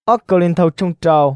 óc cầu lên thầu trong trào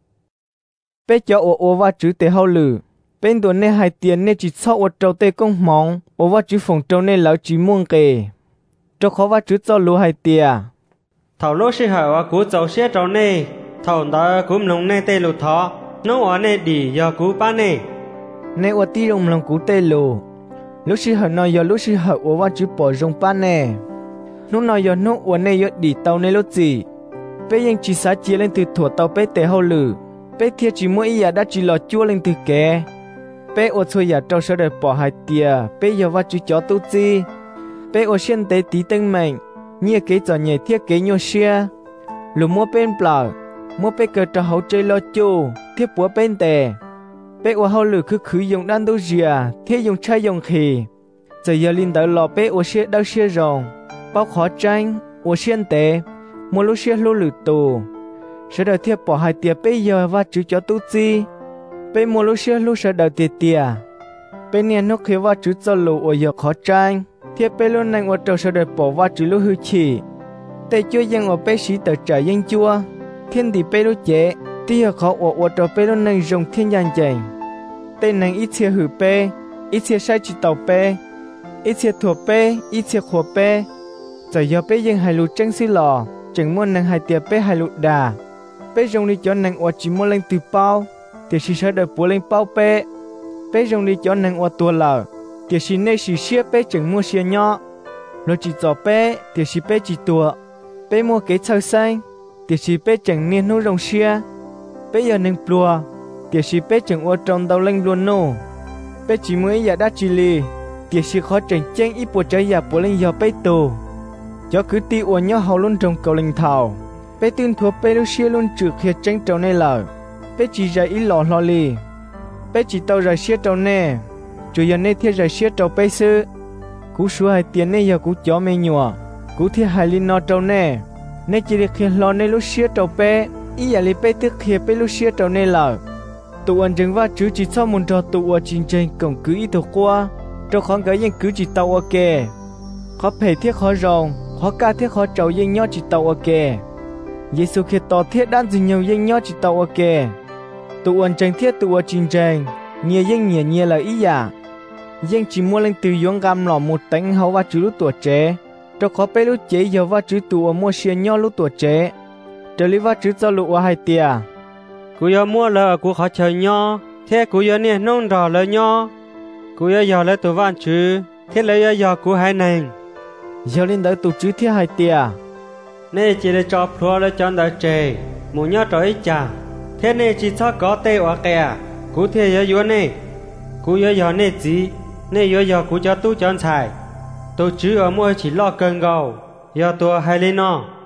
bé cho ô va chữ tê hao lử bên tuần này hai tiền nên chỉ sau ô trâu tê công mong ô va chữ phòng trâu nên lão chỉ muôn kề trâu khó va chữ cho lúa hai tiền thầu lúa sĩ hậu và cú trâu xe trâu này thầu đó cũng lồng này tê lụt thọ nó ở này đi giờ cú ba này này ô ti rồng lòng cú tê lù lúc sĩ hậu nói giờ lúc sĩ hậu ô va chữ bỏ rồng ba nè nó nói giờ nó ô này giờ đi tàu này lúc gì béยังchỉ xả chia lên từ thủa tàu bé tê hao lử bé thiệt chỉ mỗi giờ đã chỉ lọt chua lên từ kẻ bé ô thôi giờ trâu sẽ được bỏ hai tia bé giờ va chú chó tu chi bé ô xuyên tế tí tên mình như cái trò nhảy thiết kế nhau xe lù mua bên bờ mua bé cờ trò hậu chơi lo chu thiết búa bên tè bé ô hao lử cứ dùng đan đâu rìa thiết dùng chai dùng khỉ giờ giờ linh đỡ lò bé ô xe đau xe rồng bao khó tranh ô xuyên tế mua lúc xe lú lử tù sẽ đợi thiết bỏ hai tia bé giờ va chú chó tu chi bé mua lúc xe lúc sẽ đợi tia bé nè nó khi va chú cho lù ở giờ khó tranh thiết bé luôn này ở trâu sẽ đợi bỏ va chú lúc hư chỉ tê chúa dân ở bé sĩ tờ trả dân chua thiên đi bé lúc chế tia khó ở trâu bé luôn này dùng thiên giang chành tên này ít xe hử bé ít xe sai chỉ tàu bé ít xe thuộc bé ít xe khổ bé giờ giờ bé dân hai lù tranh xí lò chẳng muốn năng hai tia bé hai lù đà bé dùng đi cho năng ở chỉ muốn lên từ bao thì sẽ đợi bố lên bao bé bé dùng đi cho năng ở tua lờ thì chỉ nên chỉ xia bé chẳng mua xia nhỏ rồi chỉ cho bé thì chỉ bé chỉ tua bé mua cái thau xanh thì chỉ bé chẳng nên nô rong xia bé giờ năng plua thì chỉ bé chẳng ở trong đầu lên luôn nô bé chỉ mới giờ đã chỉ li thì chỉ khó chẳng chen ít bộ trái giờ bố lên giờ bé tù cho cứ ti ở nhỏ hậu luôn trong cầu linh thảo bé tin thuộc bé lúc xia luôn trừ khi tranh trâu này lờ bé chỉ ra ít lò lò li bé chỉ tàu ra xia trâu nè chủ giờ này thiết ra xia trâu bé sư cú số hai tiền này giờ cú chó mê nhùa cú thiết hai linh nọ trâu nè này chỉ được khi lò này lúc xia trâu bé ý giờ li bé tức khi bé lúc xia trâu này lờ tụ anh chừng va chữ chỉ sau một trò tụ ở trên trên cổng cứ ít thuộc qua trâu khoáng cáiยังcứ chỉ tàu ok khó phê thiết khó rong khó ca thiết khó trâuยังnhỏ chỉ tàu ok Giêsu khi tỏ thiết đan dừng nhiều dân nhỏ chỉ tàu ok tụ ẩn tranh thiết tụ ở trình tranh nhiều dân nhiều là ý giả dân chỉ mua lên từ giống gam lò một tánh hậu và chữ lúc tuổi trẻ cho khó bé lúc chế giờ và chữ tụ ở mua xe nhỏ lúc tuổi trẻ trở lý và chữ cho lụ ở hai tia cú giờ mua là cú khó chờ nhỏ thế cú giờ nè nông đỏ là nhỏ cú giờ lấy tụ van chữ thế lấy giờ cú hai nàng giờ lên đỡ tụ chữ thiết hai tia nè chỉ để cho phù là chọn đợi trẻ một nhớ trời chả thế nè chỉ cho có tê ở kìa cú thế giờ nè cú giờ nè gì nè giờ cú cho tu chọn xài tôi chứ ở mua chỉ lo cơn gầu giờ tôi hay lên nó